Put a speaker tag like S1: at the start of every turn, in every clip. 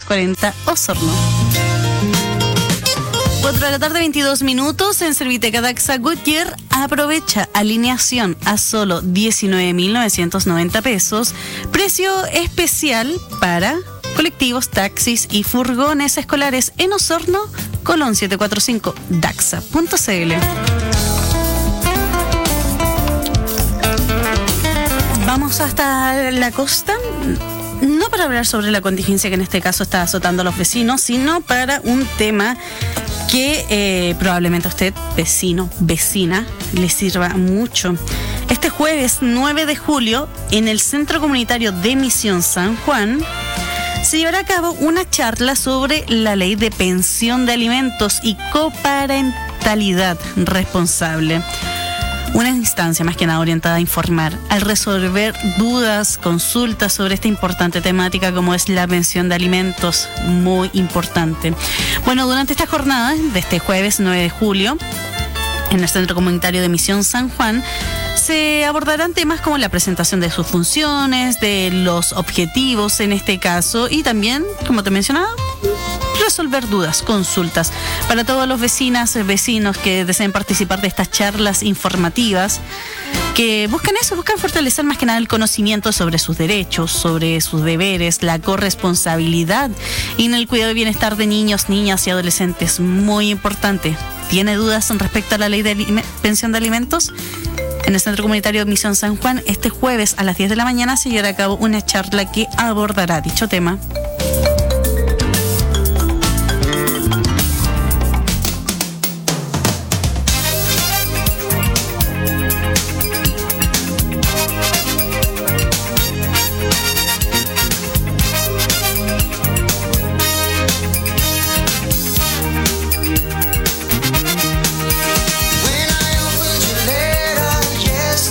S1: 640 Osorno. 4 de la tarde, 22 minutos. En Serviteca Daxa Goodyear aprovecha alineación a solo 19.990 pesos. Precio especial para colectivos, taxis y furgones escolares en Osorno. Colón 745 daxa.cl. Vamos hasta la costa. No para hablar sobre la contingencia que en este caso está azotando a los vecinos, sino para un tema que probablemente a usted, vecino, vecina, le sirva mucho. Este jueves 9 de julio, en el Centro Comunitario de Misión San Juan, se llevará a cabo una charla sobre la ley de pensión de alimentos y coparentalidad responsable. Una instancia más que nada orientada a informar, al resolver dudas, consultas sobre esta importante temática como es la pensión de alimentos, muy importante. Bueno, durante esta jornada de este jueves 9 de julio, en el Centro Comunitario de Misión San Juan, se abordarán temas como la presentación de sus funciones, de los objetivos en este caso y también, como te mencionaba, resolver dudas, consultas. Para todos los vecinas, vecinos que deseen participar de estas charlas informativas, que buscan fortalecer más que nada el conocimiento sobre sus derechos, sobre sus deberes, la corresponsabilidad y en el cuidado y bienestar de niños, niñas y adolescentes. Muy importante. ¿Tiene dudas respecto a la ley de pensión de alimentos? En el Centro Comunitario de Misión San Juan, este jueves a las 10 de la mañana se llevará a cabo una charla que abordará dicho tema.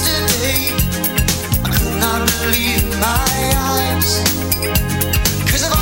S2: Believe my eyes, 'cause I've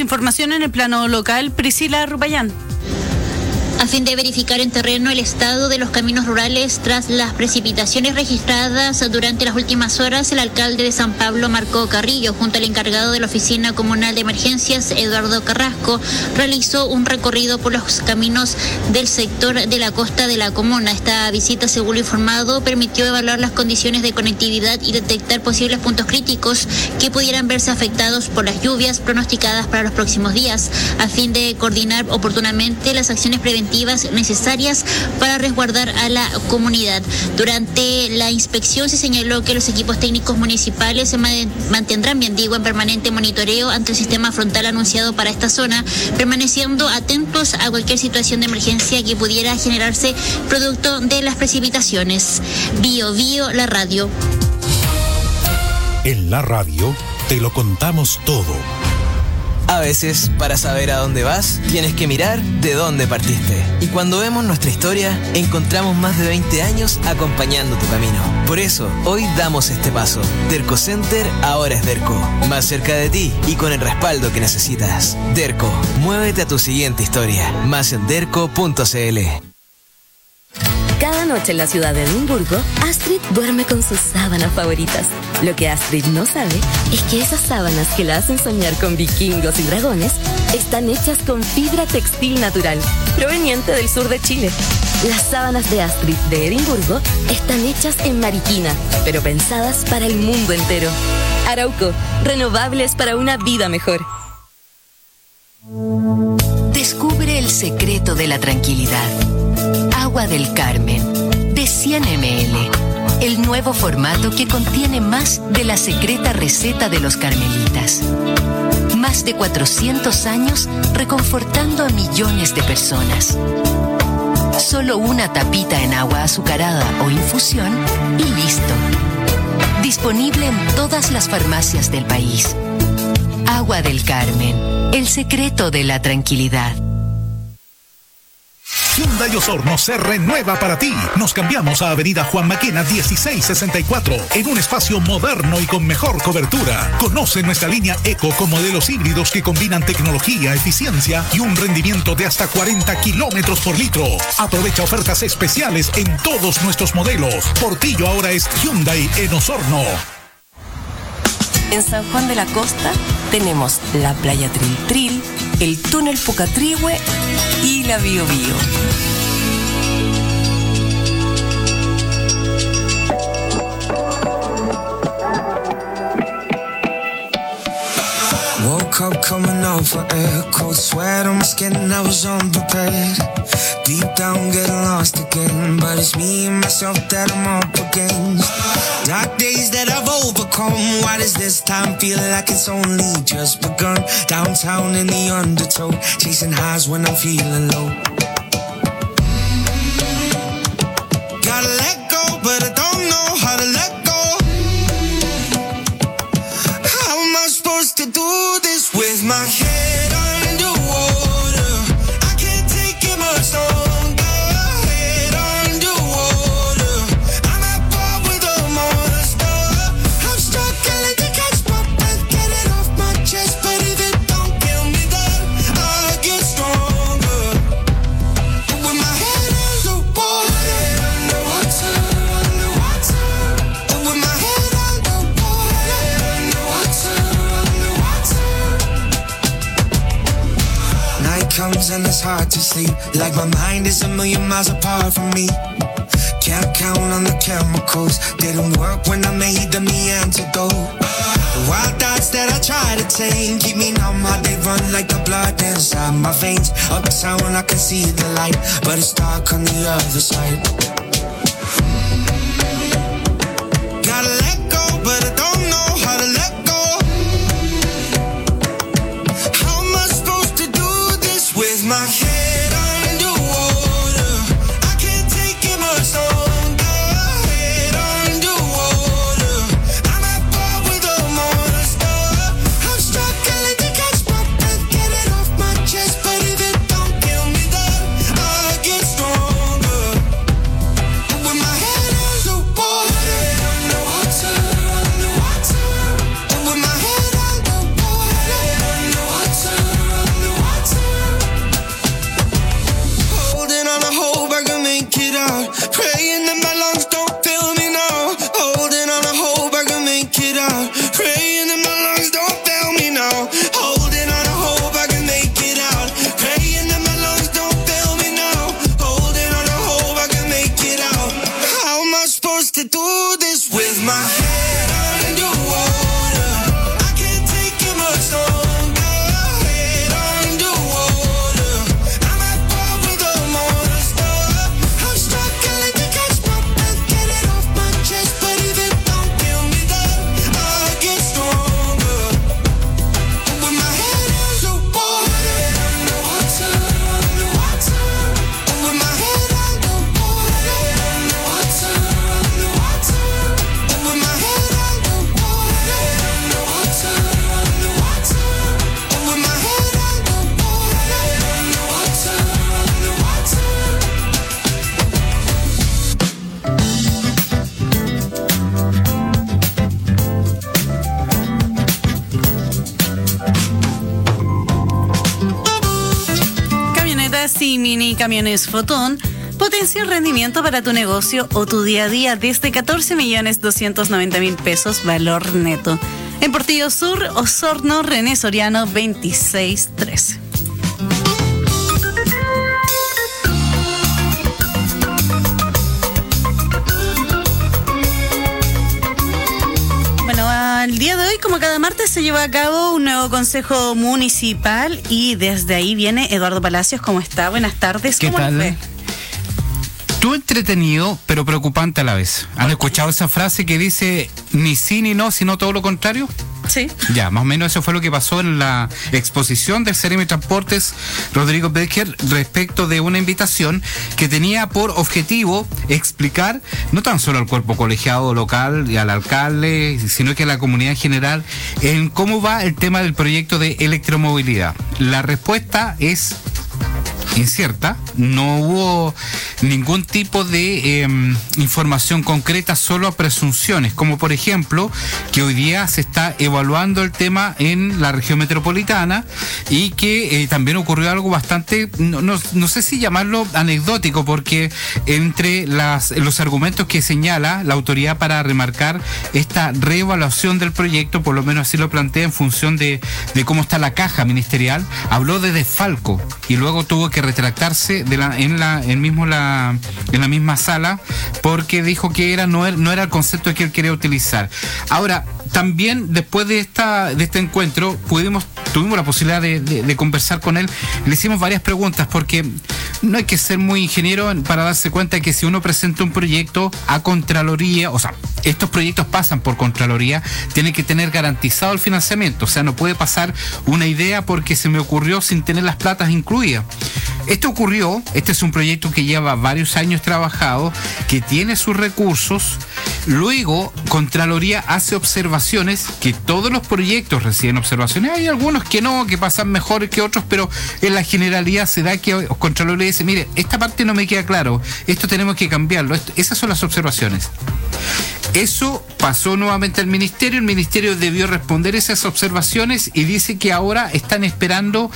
S1: información en el plano local, Priscila Rupayán.
S2: A fin de verificar en terreno el estado de los caminos rurales tras las precipitaciones registradas durante las últimas horas, el alcalde de San Pablo, Marco Carrillo, junto al encargado de la Oficina Comunal de Emergencias, Eduardo Carrasco, realizó un recorrido por los caminos del sector de la costa de la comuna. Esta visita, según lo informado, permitió evaluar las condiciones de conectividad y detectar posibles puntos críticos que pudieran verse afectados por las lluvias pronosticadas para los próximos días, a fin de coordinar oportunamente las acciones preventivas necesarias para resguardar a la comunidad. Durante la inspección se señaló que los equipos técnicos municipales se mantendrán, bien digo, en permanente monitoreo ante el sistema frontal anunciado para esta zona, permaneciendo atentos a cualquier situación de emergencia que pudiera generarse producto de las precipitaciones. Bio Bio, la radio.
S3: En la radio te lo contamos todo.
S4: A veces, para saber a dónde vas, tienes que mirar de dónde partiste. Y cuando vemos nuestra historia, encontramos más de 20 años acompañando tu camino. Por eso, hoy damos este paso. Derco Center ahora es Derco. Más cerca de ti y con el respaldo que necesitas. Derco, muévete a tu siguiente historia. Más en derco.cl.
S5: Cada noche en la ciudad de Edimburgo, Astrid duerme con sus sábanas favoritas. Lo que Astrid no sabe es que esas sábanas que la hacen soñar con vikingos y dragones están hechas con fibra textil natural, proveniente del sur de Chile. Las sábanas de Astrid de Edimburgo están hechas en Mariquina, pero pensadas para el mundo entero. Arauco, renovables para una vida mejor.
S6: Descubre el secreto de la tranquilidad. Agua del Carmen, de 100 ml. El nuevo formato que contiene más de la secreta receta de los carmelitas. Más de 400 años reconfortando a millones de personas. Solo una tapita en agua azucarada o infusión y listo. Disponible en todas las farmacias del país. Agua del Carmen, el secreto de la tranquilidad.
S3: Hyundai Osorno se renueva para ti. Nos cambiamos a Avenida Juan Maquena 1664 en un espacio moderno y con mejor cobertura. Conoce nuestra línea Eco con modelos híbridos que combinan tecnología, eficiencia y un rendimiento de hasta 40 kilómetros por litro. Aprovecha ofertas especiales en todos nuestros modelos. Portillo ahora es Hyundai en Osorno.
S7: En San Juan de la Costa tenemos la playa Tril Tril, el túnel Pucatrihue y la Bio Bio.
S8: Woke up coming out for air, cold sweat on my skin, I was unprepared. Deep down getting lost again, but it's me and myself that I'm up against. Dark days that I've overcome, why does this time feel like it's only just begun? Downtown in the undertow, chasing highs when I'm feeling low. Gotta let go, but I don't know how to let go. How am I supposed to do this with my head underwater? I can't take it much longer. Head underwater, I'm at war with a monster. I'm struggling to catch my breath, get it off my chest, but if it don't kill me, then I get stronger. But with my head underwater, underwater, underwater. But with my head underwater, underwater, underwater. Night comes and it's hard to sleep, like my mind is a million miles apart from me. Can't count on the chemicals, didn't work when I made them the antidote. The wild thoughts that I try to tame keep me numb, how they run like the blood inside my veins. Uptown I can see the light, but it's dark on the other side. Gotta let go, but I don't know how to let go. How am I supposed to do this with my head underwater? I can't take it much longer. Head underwater, I'm at war with a monster. I'm struggling to catch my breath, get it off my chest, but if it don't kill me, then I get stronger. But with my head underwater, underwater,
S1: camionetas y mini camiones Fotón, potencia el rendimiento para tu negocio o tu día a día desde 14.290.000 pesos valor neto. En Portillo Sur, Osorno, René Soriano 2613. El día de hoy, como cada martes, se lleva a cabo un nuevo consejo municipal y desde ahí viene Eduardo Palacios. ¿Cómo está? Buenas tardes.
S9: ¿Qué
S1: ¿Cómo
S9: tal?
S1: le fue?
S9: Tú entretenido, pero preocupante a la vez. ¿Has escuchado esa frase que dice ni sí ni no, sino todo lo contrario?
S1: Sí.
S9: Ya, más o menos eso fue lo que pasó en la exposición del CEREMI Transportes Rodrigo Becker respecto de una invitación que tenía por objetivo explicar no tan solo al cuerpo colegiado local y al alcalde, sino que a la comunidad en general en cómo va el tema del proyecto de electromovilidad. La respuesta es incierta, no hubo ningún tipo de información concreta, solo presunciones, como por ejemplo que hoy día se está evaluando el tema en la región metropolitana y que también ocurrió algo bastante, no sé si llamarlo anecdótico, porque entre los argumentos que señala la autoridad para remarcar esta reevaluación del proyecto, por lo menos así lo plantea en función de cómo está la caja ministerial, habló de desfalco y luego tuvo que retractarse en la misma sala porque dijo que no era el concepto que él quería utilizar. Ahora, también después de este encuentro tuvimos la posibilidad de conversar con él. Le hicimos varias preguntas porque no hay que ser muy ingeniero para darse cuenta que si uno presenta un proyecto a Contraloría, o sea, estos proyectos pasan por Contraloría, tiene que tener garantizado el financiamiento, o sea, no puede pasar una idea porque se me ocurrió sin tener las platas incluidas. Esto ocurrió, este es un proyecto que lleva varios años trabajado, que tiene sus recursos, luego Contraloría hace observaciones, que todos los proyectos reciben observaciones, hay algunos que no, que pasan mejor que otros, pero en la generalidad se da que Contraloría dice, mire, esta parte no me queda claro, esto tenemos que cambiarlo, esas son las observaciones. Eso pasó nuevamente al ministerio, el ministerio debió responder esas observaciones y dice que ahora están esperando.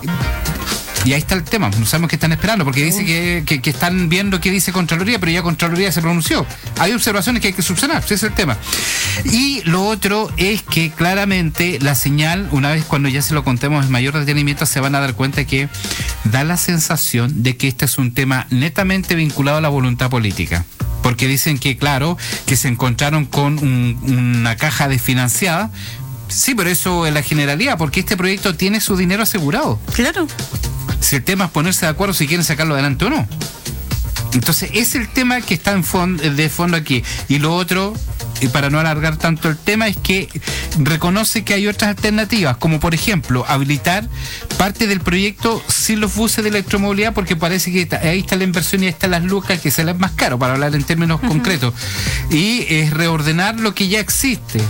S9: Y ahí está el tema, no sabemos qué están esperando, porque dice que están viendo qué dice Contraloría, pero ya Contraloría se pronunció. Hay observaciones que hay que subsanar, ese es el tema. Y lo otro es que claramente la señal, una vez cuando ya se lo contemos en mayor detenimiento, se van a dar cuenta que da la sensación de que este es un tema netamente vinculado a la voluntad política. Porque dicen que, claro, que se encontraron con una caja desfinanciada. Sí, pero eso es la generalidad, porque este proyecto tiene su dinero asegurado.
S1: Claro.
S9: Si el tema es ponerse de acuerdo si quieren sacarlo adelante o no. Entonces, es el tema que está de fondo aquí. Y lo otro, y para no alargar tanto el tema, es que reconoce que hay otras alternativas, como por ejemplo, habilitar parte del proyecto sin los buses de electromovilidad, porque parece que ahí está la inversión y ahí están las lucas, que se les es más caro, para hablar en términos concretos. Y es reordenar lo que ya existe.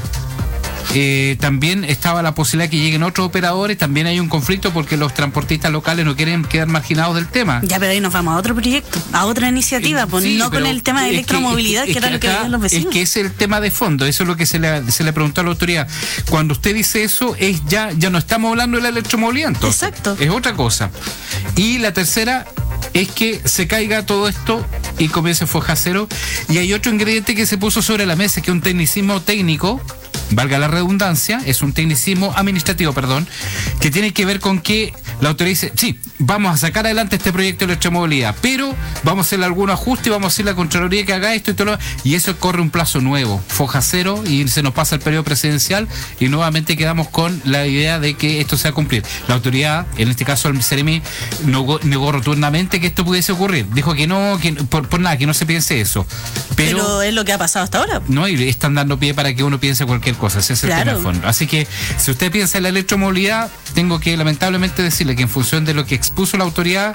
S9: También estaba la posibilidad que lleguen otros operadores, también hay un conflicto porque los transportistas locales no quieren quedar marginados del tema.
S1: Ya, pero ahí nos vamos a otro proyecto, a otra iniciativa, pues sí, no con el tema de electromovilidad, que era lo que veían los vecinos.
S9: Es que ese es el tema de fondo, eso es lo que se le preguntó a la autoridad. Cuando usted dice eso, ya no estamos hablando de la electromovilidad, entonces.
S1: Exacto.
S9: Es otra cosa. Y la tercera es que se caiga todo esto y comience foja cero. Y hay otro ingrediente que se puso sobre la mesa, que es un tecnicismo técnico, valga la redundancia, es un tecnicismo administrativo, que tiene que ver con que la autoridad dice, sí, vamos a sacar adelante este proyecto de electromovilidad, pero vamos a hacerle algún ajuste y vamos a hacerle a la Contraloría que haga esto y todo y eso corre un plazo nuevo, foja cero, y se nos pasa el periodo presidencial y nuevamente quedamos con la idea de que esto se va a cumplir. La autoridad, en este caso el CEREMI, negó rotundamente que esto pudiese ocurrir, dijo que no, que por nada, que no se piense eso. Pero
S1: es lo que ha pasado hasta ahora.
S9: No, y están dando pie para que uno piense cualquier cosa, ese es el tema de fondo. Así que si usted piensa en la electromovilidad, tengo que lamentablemente decirle que en función de lo que expuso la autoridad,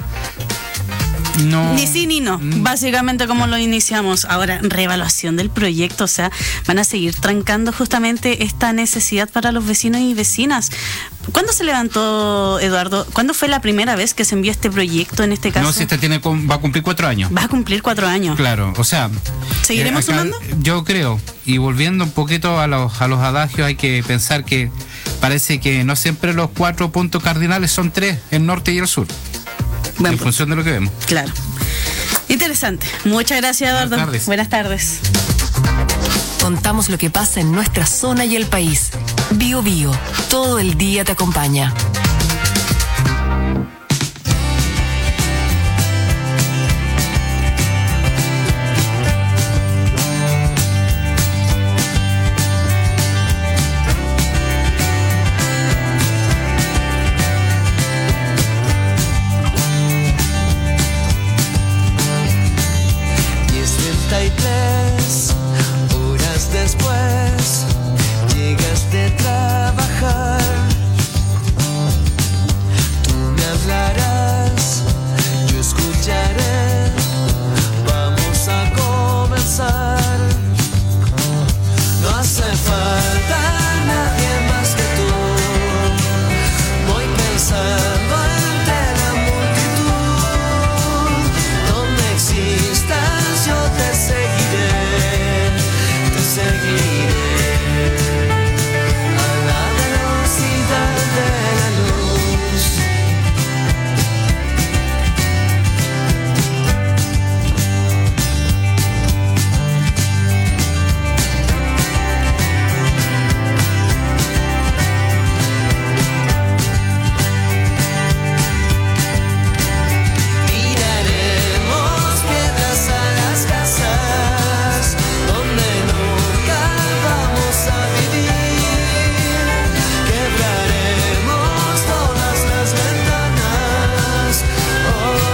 S9: no.
S1: Ni sí ni no, básicamente como lo iniciamos. Ahora, reevaluación del proyecto, o sea, van a seguir trancando justamente esta necesidad para los vecinos y vecinas. ¿Cuándo se levantó, Eduardo? ¿Cuándo fue la primera vez que se envió este proyecto en este caso?
S9: No, si este va a cumplir 4 años.
S1: Va a cumplir 4 años.
S9: Claro, o sea...
S1: ¿Seguiremos sumando?
S9: Yo creo, y volviendo un poquito a los adagios, hay que pensar que parece que no siempre los 4 puntos cardinales son 3, el norte y el sur.
S1: Buen
S9: en
S1: punto.
S9: función de lo que vemos.
S1: Claro. Interesante. Muchas gracias, Eduardo.
S9: Buenas tardes.
S1: Buenas tardes.
S6: Contamos lo que pasa en nuestra zona y el país. Bio Bio, todo el día te acompaña.
S8: Después llegas de trabajar, tú me hablarás, yo escucharé, vamos a comenzar. No hace falta nadie más que tú, voy pensando entre la multitud, donde existas yo te seguiré. Seguiré a la velocidad de la luz. Tiraremos piedras a las casas donde nunca vamos a vivir. Quebraremos todas las ventanas. Oh.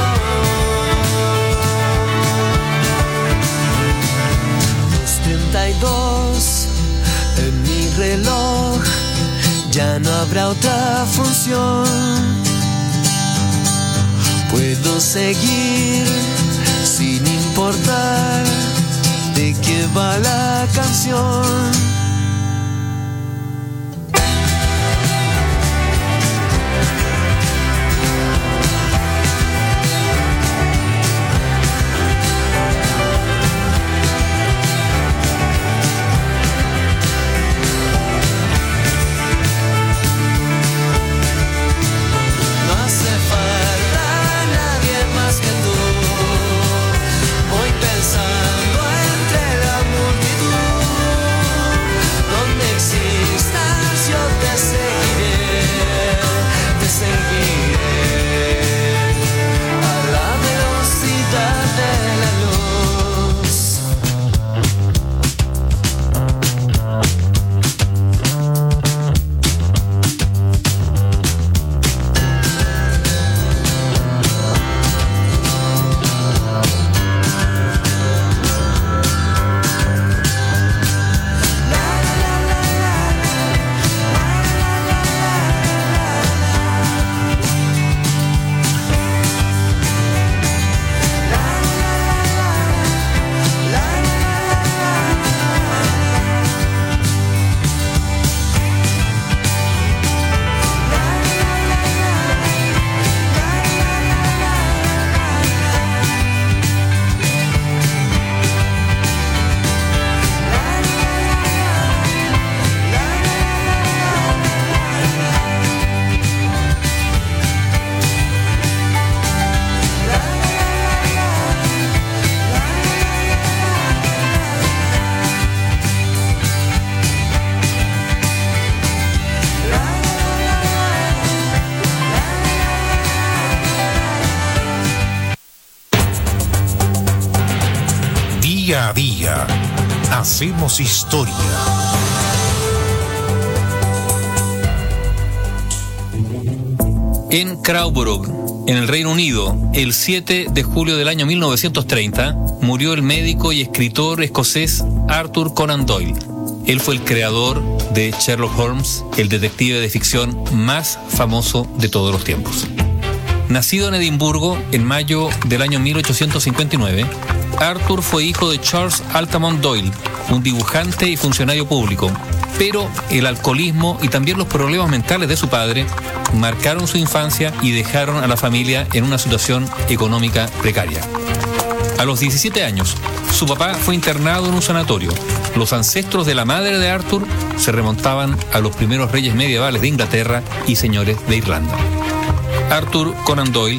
S8: 2:32 en mi reloj, ya no habrá otra función. Puedo seguir sin importar de qué va la canción. No hace falta nadie más que tú, voy pensando entre la multitud, donde existas yo te seguiré a la velocidad de la luz.
S3: Día a día, hacemos historia.
S10: En Crowborough, en el Reino Unido, el 7 de julio del año 1930, murió el médico y escritor escocés Arthur Conan Doyle. Él fue el creador de Sherlock Holmes, el detective de ficción más famoso de todos los tiempos. Nacido en Edimburgo en mayo del año 1859, Arthur fue hijo de Charles Altamont Doyle, un dibujante y funcionario público, pero el alcoholismo y también los problemas mentales de su padre marcaron su infancia y dejaron a la familia en una situación económica precaria. A los 17 años, su papá fue internado en un sanatorio. Los ancestros de la madre de Arthur se remontaban a los primeros reyes medievales de Inglaterra y señores de Irlanda. Arthur Conan Doyle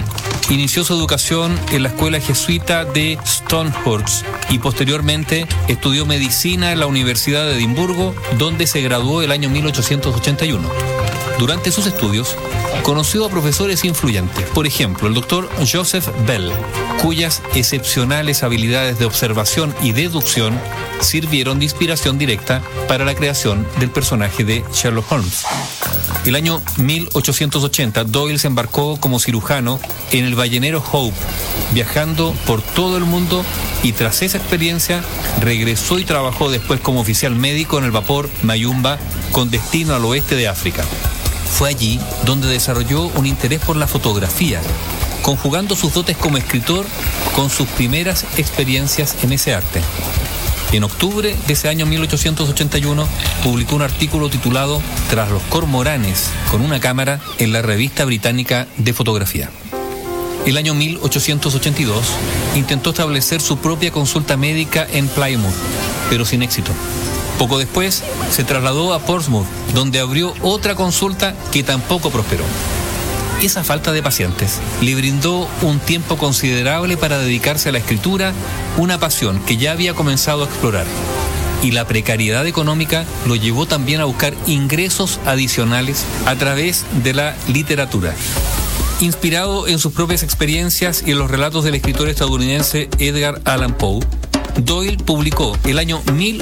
S10: inició su educación en la escuela jesuita de Stonehurst y posteriormente estudió medicina en la Universidad de Edimburgo, donde se graduó el año 1881. Durante sus estudios, conoció a profesores influyentes, por ejemplo, el doctor Joseph Bell, cuyas excepcionales habilidades de observación y deducción sirvieron de inspiración directa para la creación del personaje de Sherlock Holmes. El año 1880, Doyle se embarcó como cirujano en el ballenero Hope, viajando por todo el mundo, y tras esa experiencia regresó y trabajó después como oficial médico en el vapor Mayumba con destino al oeste de África. Fue allí donde desarrolló un interés por la fotografía, conjugando sus dotes como escritor con sus primeras experiencias en ese arte. En octubre de ese año 1881 publicó un artículo titulado Tras los cormoranes con una cámara en la revista británica de fotografía. El año 1882 intentó establecer su propia consulta médica en Plymouth, pero sin éxito. Poco después se trasladó a Portsmouth, donde abrió otra consulta que tampoco prosperó. Esa falta de pacientes le brindó un tiempo considerable para dedicarse a la escritura, una pasión que ya había comenzado a explorar. Y la precariedad económica lo llevó también a buscar ingresos adicionales a través de la literatura. Inspirado en sus propias experiencias y en los relatos del escritor estadounidense Edgar Allan Poe, Doyle publicó el año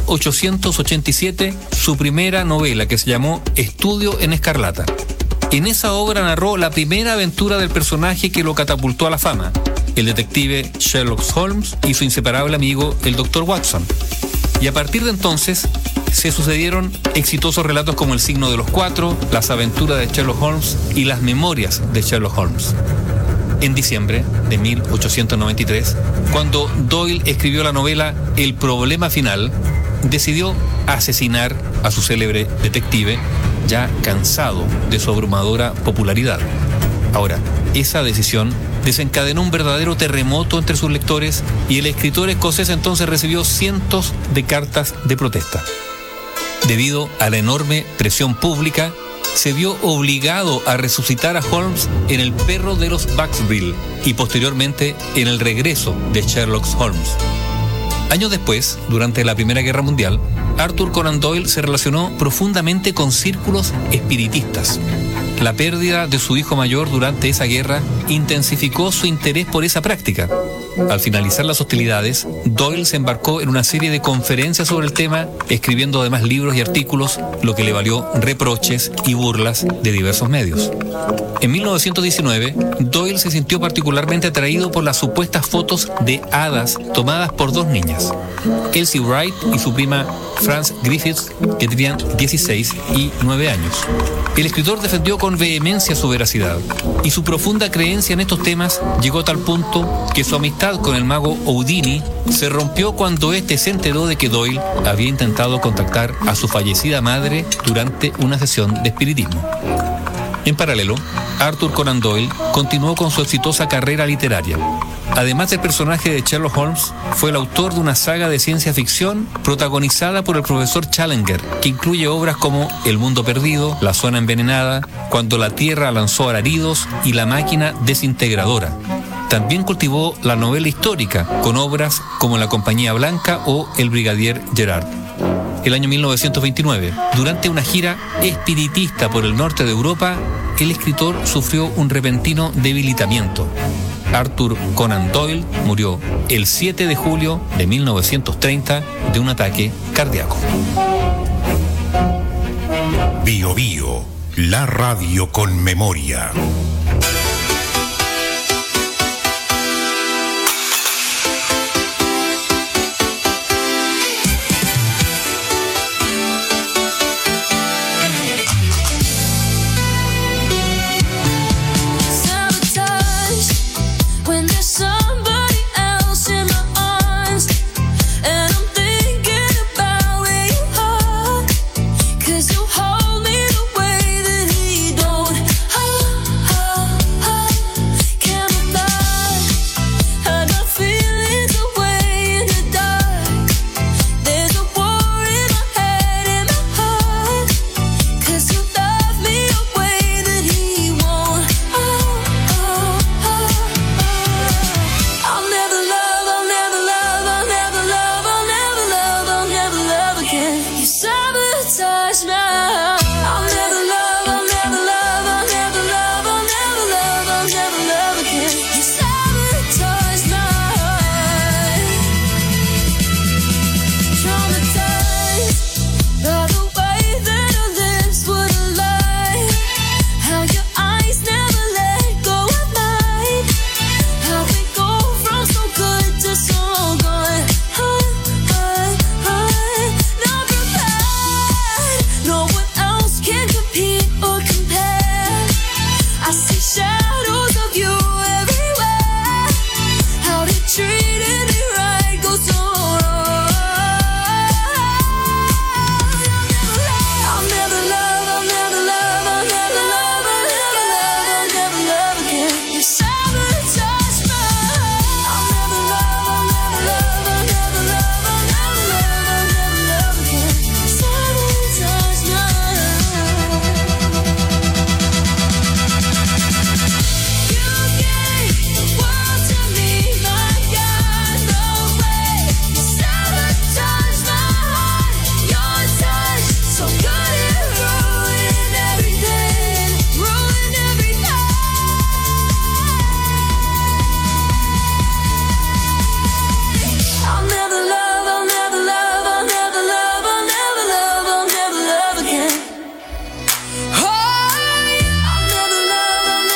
S10: 1887 su primera novela, que se llamó Estudio en Escarlata. En esa obra narró la primera aventura del personaje que lo catapultó a la fama, el detective Sherlock Holmes y su inseparable amigo, el Dr. Watson. Y a partir de entonces se sucedieron exitosos relatos como El signo de los cuatro, Las aventuras de Sherlock Holmes y Las memorias de Sherlock Holmes. En diciembre de 1893, cuando Doyle escribió la novela El problema final, decidió asesinar a su célebre detective, ya cansado de su abrumadora popularidad. Ahora, esa decisión desencadenó un verdadero terremoto entre sus lectores y el escritor escocés entonces recibió cientos de cartas de protesta. Debido a la enorme presión pública, se vio obligado a resucitar a Holmes en El perro de los Baskerville y posteriormente en El regreso de Sherlock Holmes. Años después, durante la Primera Guerra Mundial, Arthur Conan Doyle se relacionó profundamente con círculos espiritistas. La pérdida de su hijo mayor durante esa guerra intensificó su interés por esa práctica. Al finalizar las hostilidades, Doyle se embarcó en una serie de conferencias sobre el tema, escribiendo además libros y artículos, lo que le valió reproches y burlas de diversos medios. En 1919, Doyle se sintió particularmente atraído por las supuestas fotos de hadas tomadas por dos niñas, Elsie Wright y su prima Frances Griffiths, que tenían 16 y 9 años. El escritor defendió con vehemencia su veracidad, y su profunda creencia en estos temas llegó a tal punto que su amistad con el mago Houdini se rompió cuando éste se enteró de que Doyle había intentado contactar a su fallecida madre durante una sesión de espiritismo. En paralelo, Arthur Conan Doyle continuó con su exitosa carrera literaria. Además del personaje de Sherlock Holmes, fue el autor de una saga de ciencia ficción protagonizada por el profesor Challenger, que incluye obras como El mundo perdido, La zona envenenada, Cuando la Tierra lanzó alaridos y La máquina desintegradora. También cultivó la novela histórica, con obras como La compañía blanca o El brigadier Gerard. El año 1929, durante una gira espiritista por el norte de Europa, el escritor sufrió un repentino debilitamiento. Arthur Conan Doyle murió el 7 de julio de 1930 de un ataque cardíaco.
S3: Bio Bio, la radio con memoria.